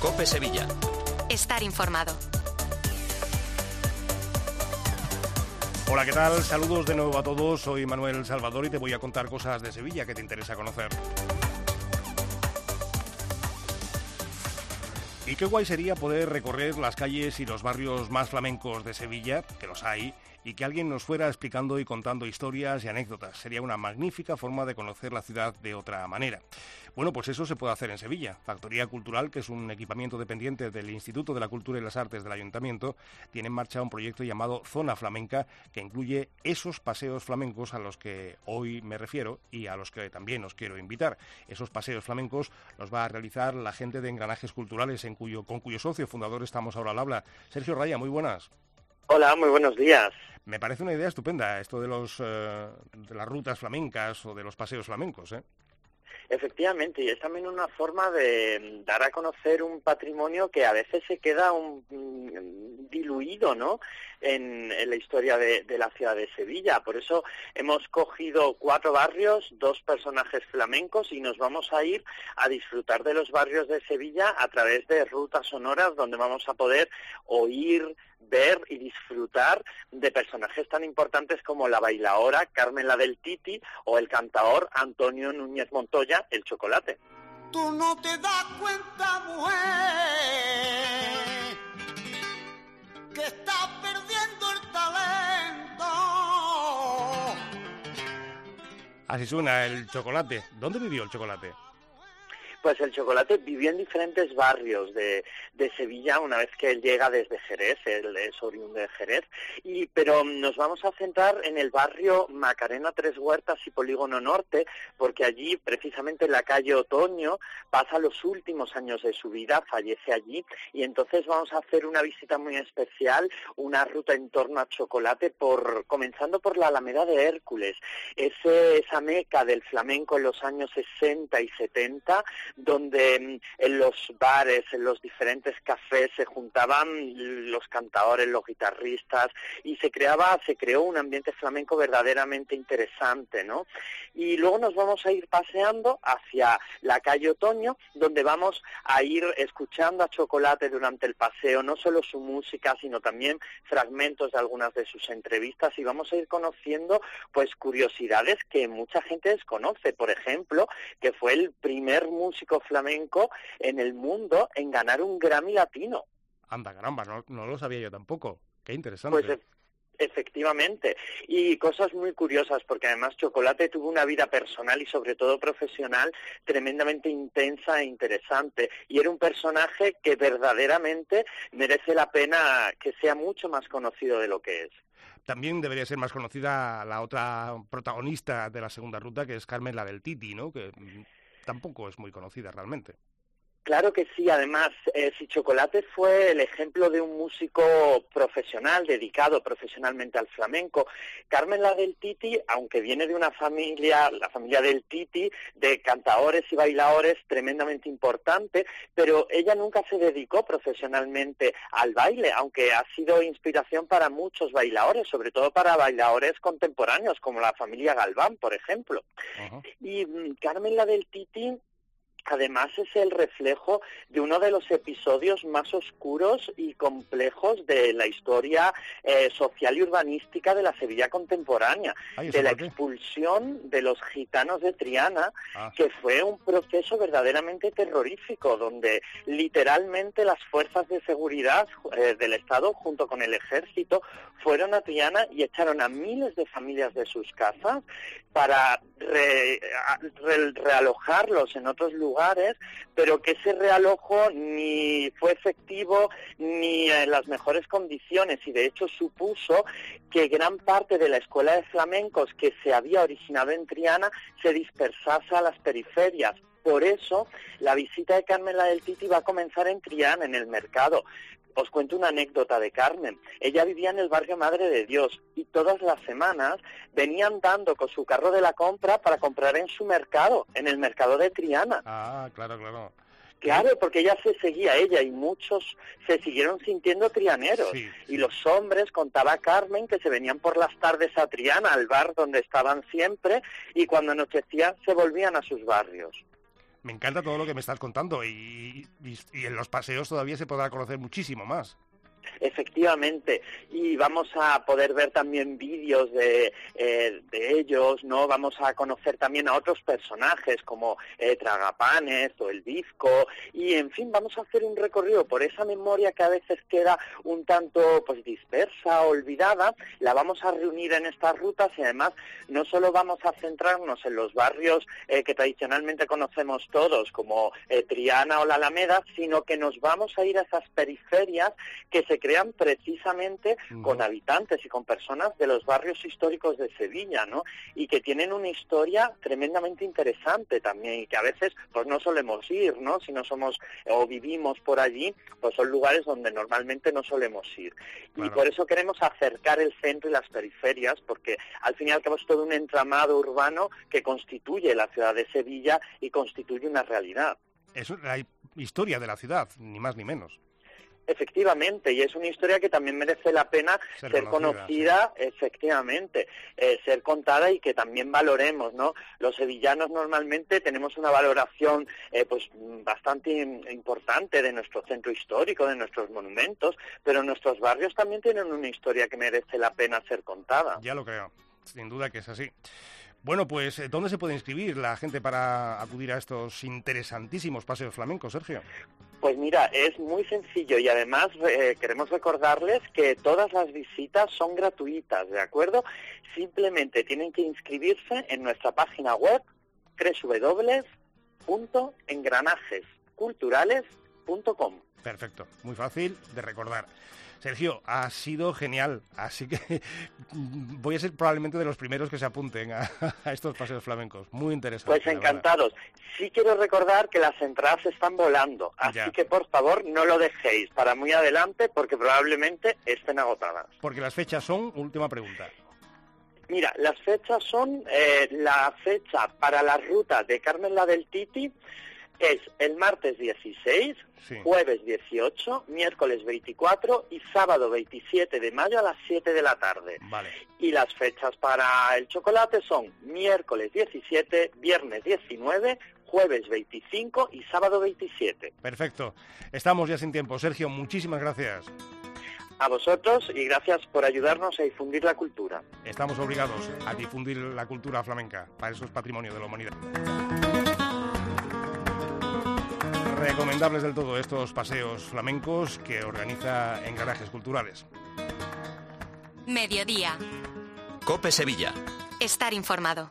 COPE Sevilla. Estar informado. Hola, ¿qué tal? Saludos de nuevo a todos. Soy Manuel Salvador y te voy a contar cosas de Sevilla que te interesa conocer. Y qué guay sería poder recorrer las calles y los barrios más flamencos de Sevilla, que los hay, y que alguien nos fuera explicando y contando historias y anécdotas. Sería una magnífica forma de conocer la ciudad de otra manera. Bueno, pues eso se puede hacer en Sevilla. Factoría Cultural, que es un equipamiento dependiente del Instituto de la Cultura y las Artes del Ayuntamiento, tiene en marcha un proyecto llamado Zona Flamenca, que incluye esos paseos flamencos a los que hoy me refiero y a los que también os quiero invitar. Esos paseos flamencos los va a realizar la gente de Engranajes Culturales, con cuyo socio fundador estamos ahora al habla. Sergio Raya, muy buenas. Hola, muy buenos días. Me parece una idea estupenda esto de las rutas flamencas o de los paseos flamencos, ¿eh? Efectivamente, y es también una forma de dar a conocer un patrimonio que a veces se queda diluido, ¿no?, en la historia de la ciudad de Sevilla. Por eso hemos cogido 4 barrios, 2 personajes flamencos y nos vamos a ir a disfrutar de los barrios de Sevilla a través de rutas sonoras donde vamos a poder oír, ver y disfrutar de personajes tan importantes como la bailaora Carmen la del Titi o el cantaor Antonio Núñez Montoya, el Chocolate. Tú no te das cuenta, mujer, que estás perdiendo el talento. Así suena el Chocolate. ¿Dónde vivió el Chocolate? Pues el Chocolate vivió en diferentes barrios de Sevilla una vez que él llega desde Jerez, él es oriundo de Jerez, pero nos vamos a centrar en el barrio Macarena Tres Huertas y Polígono Norte, porque allí, precisamente en la calle Otoño, pasa los últimos años de su vida, fallece allí, y entonces vamos a hacer una visita muy especial, una ruta en torno a Chocolate, comenzando por la Alameda de Hércules, esa meca del flamenco en los años 60 y 70, donde en los bares, en los diferentes cafés se juntaban los cantadores, los guitarristas y se creó un ambiente flamenco verdaderamente interesante, ¿no? Y luego nos vamos a ir paseando hacia la calle Otoño, donde vamos a ir escuchando a Chocolate durante el paseo, no solo su música, sino también fragmentos de algunas de sus entrevistas y vamos a ir conociendo pues curiosidades que mucha gente desconoce, por ejemplo, que fue el primer músico flamenco en el mundo en ganar un Grammy Latino. Anda, caramba, no lo sabía yo tampoco. Qué interesante. Pues efectivamente, y cosas muy curiosas, porque además Chocolate tuvo una vida personal y sobre todo profesional tremendamente intensa e interesante, y era un personaje que verdaderamente merece la pena que sea mucho más conocido de lo que es. También debería ser más conocida la otra protagonista de la segunda ruta, que es Carmen la del Titi, ¿no?, que tampoco es muy conocida realmente. Claro que sí, además, si Chocolate fue el ejemplo de un músico profesional, dedicado profesionalmente al flamenco, Carmen la del Titi, aunque viene de una familia, la familia del Titi, de cantaores y bailadores tremendamente importante, pero ella nunca se dedicó profesionalmente al baile, aunque ha sido inspiración para muchos bailadores, sobre todo para bailadores contemporáneos, como la familia Galván, por ejemplo. Uh-huh. Y Carmen la del Titi además es el reflejo de uno de los episodios más oscuros y complejos de la historia social y urbanística de la Sevilla contemporánea, de la expulsión de los gitanos de Triana, que fue un proceso verdaderamente terrorífico, donde literalmente las fuerzas de seguridad del Estado, junto con el ejército, fueron a Triana y echaron a miles de familias de sus casas para realojarlos en otros lugares, pero que ese realojo ni fue efectivo ni en las mejores condiciones, y de hecho supuso que gran parte de la escuela de flamencos que se había originado en Triana se dispersase a las periferias. Por eso, la visita de Carmen la del Titi va a comenzar en Triana, en el mercado. Os cuento una anécdota de Carmen. Ella vivía en el barrio Madre de Dios y todas las semanas venía andando con su carro de la compra para comprar en su mercado, en el mercado de Triana. Ah, claro, claro. Claro, porque ella y muchos se siguieron sintiendo trianeros. Sí. Y los hombres, contaba Carmen, que se venían por las tardes a Triana, al bar donde estaban siempre, y cuando anochecía se volvían a sus barrios. Me encanta todo lo que me estás contando y en los paseos todavía se podrá conocer muchísimo más. Efectivamente, y vamos a poder ver también vídeos de ellos, ¿no? Vamos a conocer también a otros personajes como Tragapanes o el Bizco, y en fin, vamos a hacer un recorrido por esa memoria que a veces queda un tanto pues dispersa, olvidada. La vamos a reunir en estas rutas y además no solo vamos a centrarnos en los barrios que tradicionalmente conocemos todos, como Triana o la Alameda, sino que nos vamos a ir a esas periferias que se crean precisamente con habitantes y con personas de los barrios históricos de Sevilla, ¿no? Y que tienen una historia tremendamente interesante también y que a veces pues no solemos ir, ¿no? Si no somos o vivimos por allí, pues son lugares donde normalmente no solemos ir. Claro. Y por eso queremos acercar el centro y las periferias, porque al fin y al cabo es todo un entramado urbano que constituye la ciudad de Sevilla y constituye una realidad. Es la historia de la ciudad, ni más ni menos. Efectivamente, y es una historia que también merece la pena ser conocida, sí. Efectivamente, ser contada y que también valoremos, ¿no? Los sevillanos normalmente tenemos una valoración pues bastante importante de nuestro centro histórico, de nuestros monumentos, pero nuestros barrios también tienen una historia que merece la pena ser contada. Ya lo creo, sin duda que es así. Bueno, pues, ¿dónde se puede inscribir la gente para acudir a estos interesantísimos paseos flamencos, Sergio? Pues mira, es muy sencillo y además queremos recordarles que todas las visitas son gratuitas, ¿de acuerdo? Simplemente tienen que inscribirse en nuestra página web www.engranajesculturales.com. Perfecto, muy fácil de recordar. Sergio, ha sido genial, así que voy a ser probablemente de los primeros que se apunten a estos paseos flamencos. Muy interesante. Pues encantados. Sí quiero recordar que las entradas están volando, así que por favor no lo dejéis para muy adelante porque probablemente estén agotadas. Porque las fechas son, última pregunta. Mira, las fechas son, la fecha para la ruta de Carmen la del Titi es el martes 16, sí. Jueves 18, miércoles 24 y sábado 27 de mayo a las 7 de la tarde. Vale. Y las fechas para el chocolate son miércoles 17, viernes 19, jueves 25 y sábado 27. Perfecto. Estamos ya sin tiempo. Sergio, muchísimas gracias. A vosotros y gracias por ayudarnos a difundir la cultura. Estamos obligados a difundir la cultura flamenca. Para eso es patrimonio de la humanidad. Recomendables del todo estos paseos flamencos que organiza Engranajes Culturales. Mediodía. COPE Sevilla. Estar informado.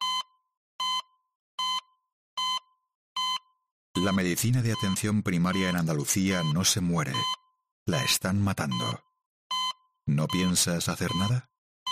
La medicina de atención primaria en Andalucía no se muere. La están matando. ¿No piensas hacer nada?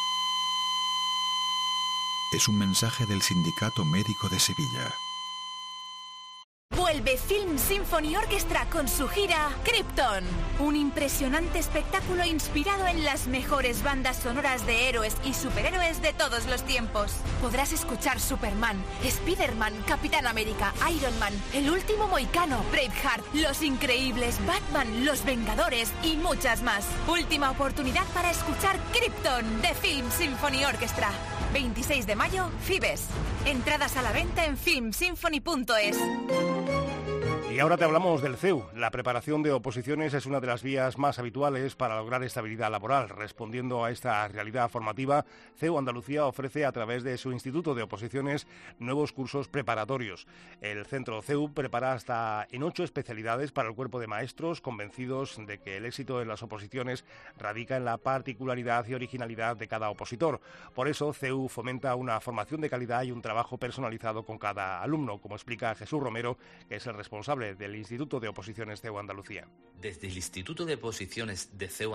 Es un mensaje del Sindicato Médico de Sevilla. Vuelve Film Symphony Orchestra con su gira Krypton, un impresionante espectáculo inspirado en las mejores bandas sonoras de héroes y superhéroes de todos los tiempos. Podrás escuchar Superman, Spider-Man, Capitán América, Iron Man, El Último Mohicano, Braveheart, Los Increíbles, Batman, Los Vengadores y muchas más. Última oportunidad para escuchar Krypton de Film Symphony Orchestra. 26 de mayo, Fibes. Entradas a la venta en filmsymphony.es. Y ahora te hablamos del CEU. La preparación de oposiciones es una de las vías más habituales para lograr estabilidad laboral. Respondiendo a esta realidad formativa, CEU Andalucía ofrece a través de su Instituto de Oposiciones nuevos cursos preparatorios. El centro CEU prepara hasta en 8 especialidades para el cuerpo de maestros, convencidos de que el éxito en las oposiciones radica en la particularidad y originalidad de cada opositor. Por eso, CEU fomenta una formación de calidad y un trabajo personalizado con cada alumno, como explica Jesús Romero, que es el responsable del Instituto de Oposiciones CEU Andalucía. Desde el Instituto de Oposiciones de CEU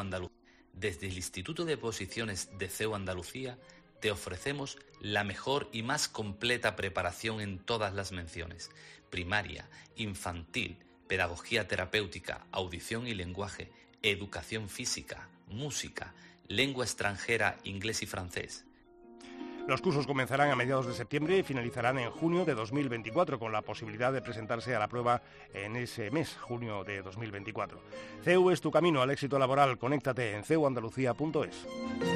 Andalucía te ofrecemos la mejor y más completa preparación en todas las menciones: primaria, infantil, pedagogía terapéutica, audición y lenguaje, educación física, música, lengua extranjera, inglés y francés. Los cursos comenzarán a mediados de septiembre y finalizarán en junio de 2024, con la posibilidad de presentarse a la prueba en ese mes, junio de 2024. CEU es tu camino al éxito laboral. Conéctate en ceuandalucía.es.